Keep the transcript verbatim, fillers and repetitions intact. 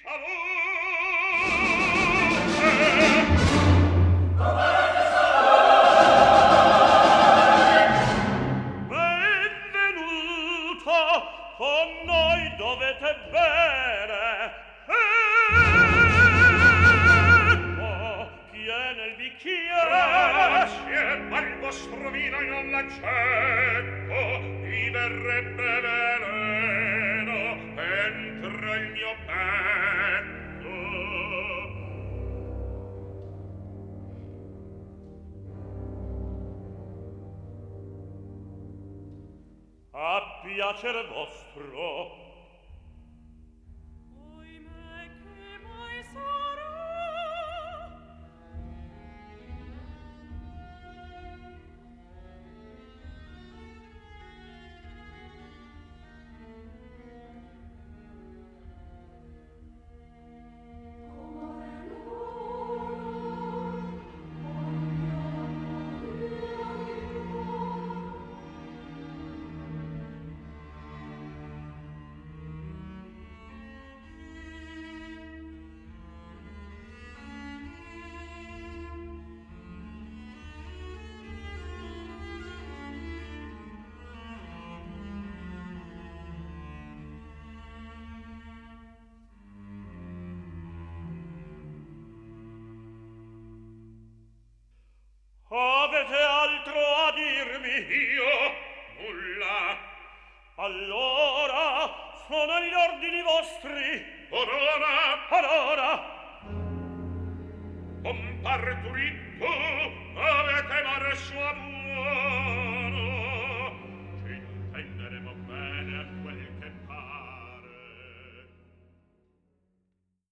Piacer vostro. Oimè che mai sarà? Avete altro a dirmi? Io? Nulla. Allora sono gli ordini vostri. Orora. Allora. Compar Turitto, avete marcio a buono.